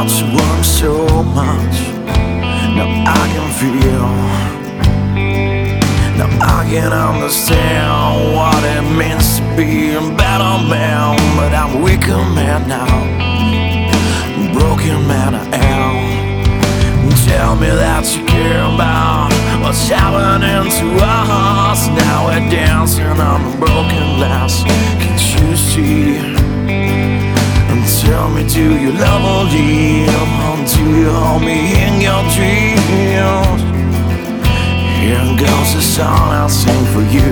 about you work so much. Now I can feel, now I can understand what it means to be a better man. But I'm a weaker man now, broken man I am. Tell me that you care about what's happening to us. Now we're dancing on the broken glass. Can't you see? And tell me, do you love or leave? Or do you hold me in your dreams? Here goes the song I'll sing for you.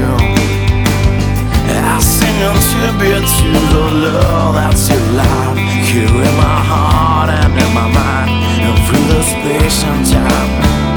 I sing a tribute to the love that's alive here in my heart and in my mind, and through the space and time.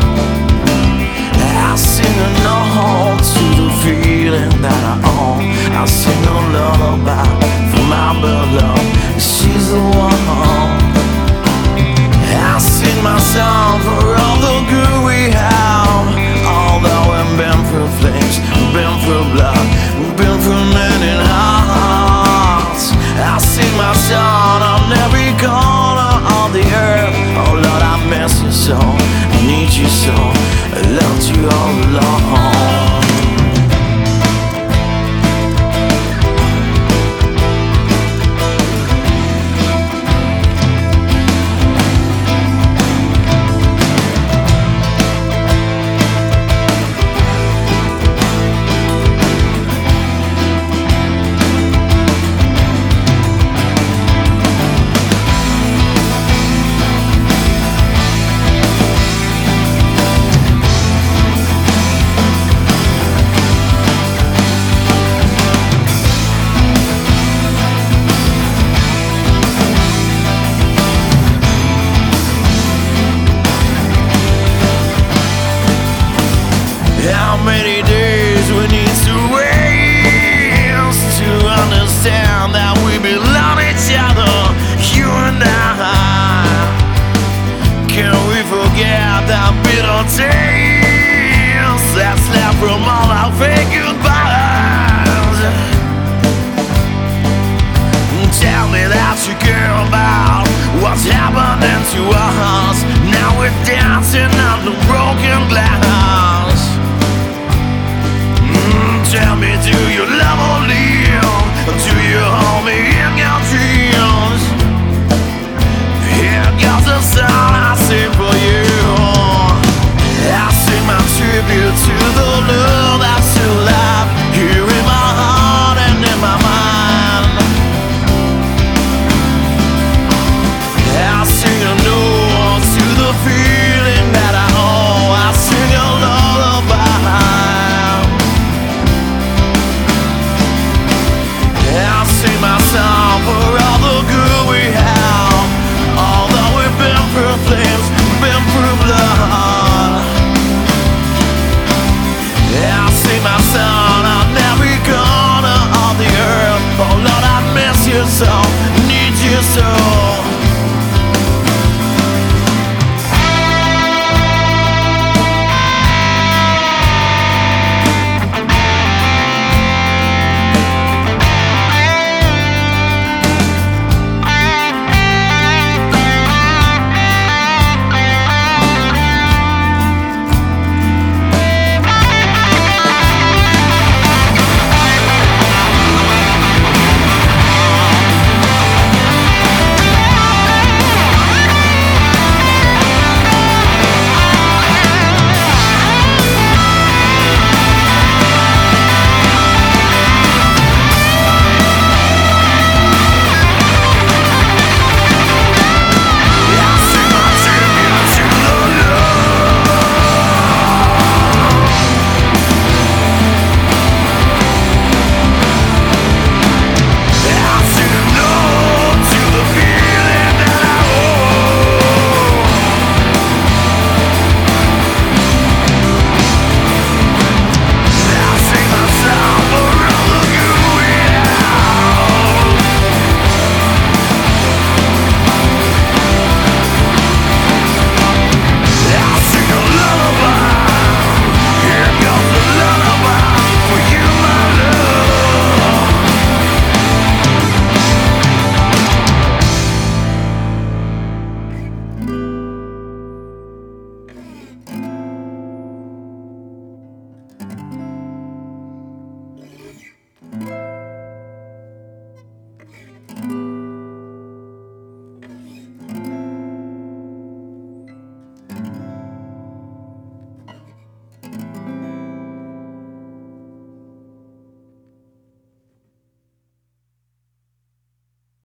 I sing an ode to the feeling that I own. I sing a lullaby for my beloved, she's the one. I sing my song for all the good we have. Although we've been through flames, we've been through blood, we've been through many hearts. I sing my song on every corner of the earth. Oh Lord, I miss you so, I need you so, I loved you all along. How many days we need to waste to understand that we belong each other, you and I? Can we forget that bitter taste that's left from all our fake goodbyes? Tell me that you care about what's happening to us. Now we're dancing on the broken glass. Tell me, do you love or leave? Do you hold me in your dreams? Here goes the song I sing for you. I sing my tribute to the love that's alive here in my heart and in my mind. I sing a note to the feeling that I owe. I sing a lullaby. I sing my song for all the good we have. Although we've been through flames, been through blood. I sing my song on every corner of the earth. Oh Lord, I miss you so,